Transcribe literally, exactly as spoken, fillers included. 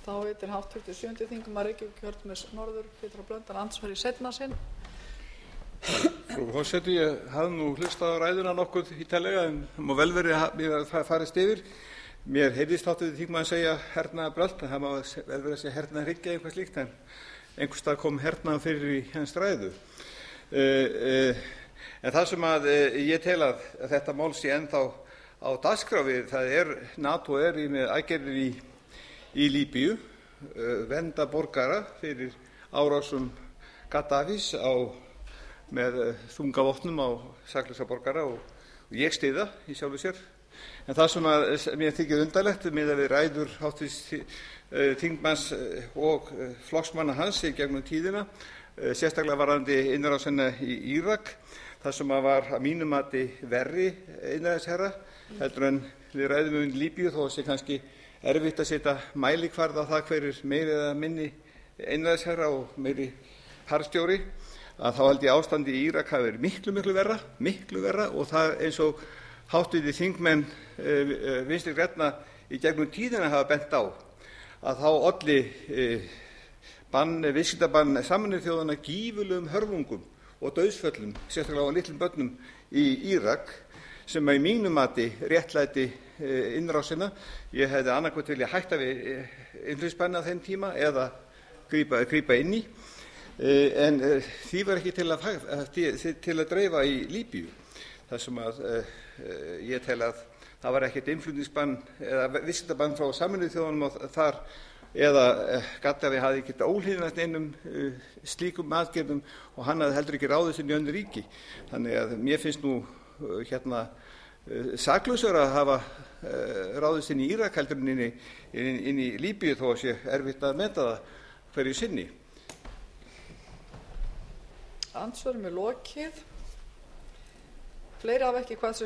þá veitir háttvirtur sjöundi þingmaður Reykjavíkurkjördæmis norður Pétur h Blöndal andsvar í seinna sinn. Frú forseti, ég hafði nú hlustað á ræðuna nokkuð ítarlega en það má vel verið að mér farist yfir. Mér heyrðist háttvirtur þingmaður segja hernaðarbrölt, en það má vel verið að segja hernaðarhyggja eitthvað slíkt, en einhvers staðar kom hernaðar fyrir í hans ræðu. Uh, uh, en það sem að uh, ég tel að, að þetta mál sé ennþá á dagskrá við, það er NATO er í með aðgerðir í, í Líbíu, uh, vernda borgara fyrir árásum Gaddafís á með uh, þunga vopnum á saklausa borgara og, og ég styð það í sjálfu sér. En það sem að mér þykir undarlegt miðað við ræður háttvirts uh, þingmanns uh, og uh, flokksmanna hans í gegnum tíðina, uh, sérstaklega varðandi innrásina í Írak, það sem að var að mínu mati verri innræðisherra heldur en við ræðum um Líbíu, þó að sé kannski erfitt að setja mælikvarða á það hver er meiri eða minni innræðisherra og meiri harðstjóri, að þá held ég ástandi í Írak hafi verið miklu, miklu verra, miklu verra og það eins og háttvirtir þingmenn uh, Vinstri grænna í gegnum tíðina hafa bent á að þá olli uh, bann, viðskiptabann Sameinuðu þjóðanna gífurlegum hörmungum og dauðsföllum, sérstaklega á litlum börnum í Írak, sem að í mínu mati réttlæti uh, innrásina. Ég hefði annaðhvort vilja hætta við uh, innflutningsbanni á þeim tíma eða grípa, grípa inn í, uh, en uh, því var ekki til að, til að dreifa í Líbíu. Það sem að uh, ég tel að það var ekkert innflutningsbann eða viðskiptabann frá Sameinuðu þjóðunum þar eða uh, Gaddafi hafði ekkert óhlýðnast einum uh, slíkum aðgerðum og hann hafði heldur ekki ráðist inn í önnur ríki. Þannig að mér finnst nú uh, hérna uh, saklausara að hafa uh, ráðist inn í Írak heldur en inn í, inn, inn í Líbíu þó að sé erfitt að meta það hverju sinni. Andsvörum er lokið. Fleiri hafa ekki hvað